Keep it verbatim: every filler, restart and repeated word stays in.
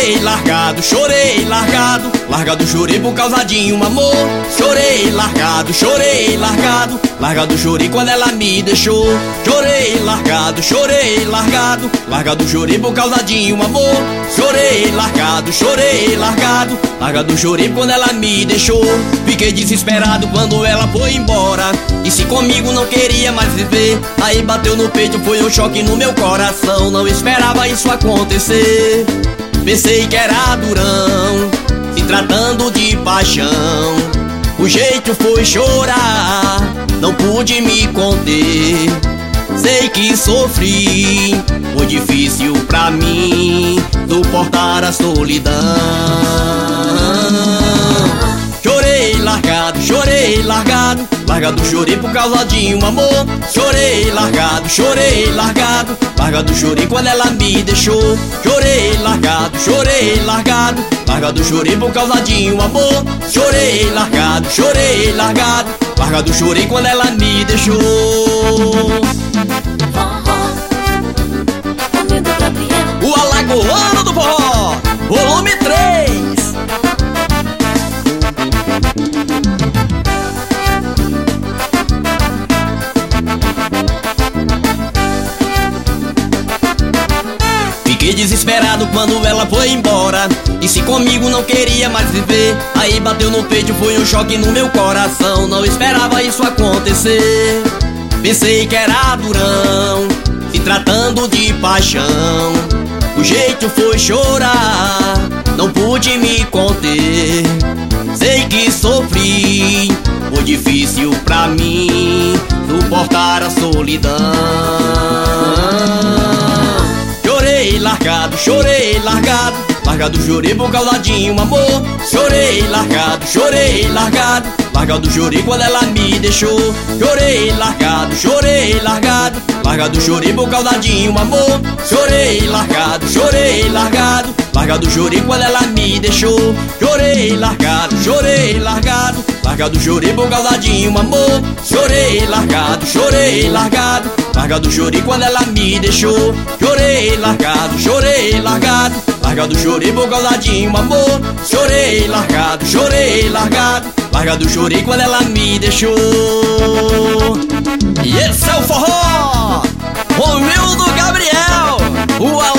Chorei largado, chorei largado, largado chorei por causa de um amor. Chorei largado, chorei largado, largado chorei quando ela me deixou. Chorei largado, chorei largado, largado chorei por causa de um amor. Chorei largado, chorei largado, largado chorei quando ela me deixou. Fiquei desesperado quando ela foi embora, e se comigo não queria mais viver. Aí bateu no peito, foi um choque no meu coração. Não esperava isso acontecer. Pensei que era durão, se tratando de paixão. O jeito foi chorar, não pude me conter. Sei que sofri, foi difícil pra mim suportar a solidão. Chorei largado, chorei largado, largado chorei por causa de um amor. Chorei largado, chorei largado, largado chorei quando ela me deixou. Chorei largado, chorei largado, largado chorei por causa de um amor. Chorei largado, chorei largado, largado chorei quando ela me deixou. O Alagoano do Forró, volume três. Fiquei desesperado quando ela foi embora, e se comigo não queria mais viver. Aí bateu no peito, foi um choque no meu coração. Não esperava isso acontecer. Pensei que era durão, se tratando de paixão. O jeito foi chorar, não pude me conter. Sei que sofri, foi difícil pra mim suportar a solidão. Chorei largado, chorei largado, largado chorei por causa de um amor. Chorei largado, chorei largado, largado chorei quando ela me deixou. Chorei largado, chorei largado, largado chorei por causa de um amor. Chorei largado, chorei largado, largado chorei quando ela me deixou. Chorei largado, chorei largado, largado chorei por causa de um amor. Chorei largado, chorei largado, largado chorei quando ela me deixou. Chorei largado, chorei largado, largado chorei por causa de um amor. Chorei largado, chorei largado, largado chorei quando ela me deixou. E esse é o forró, Romildo Gabriel, o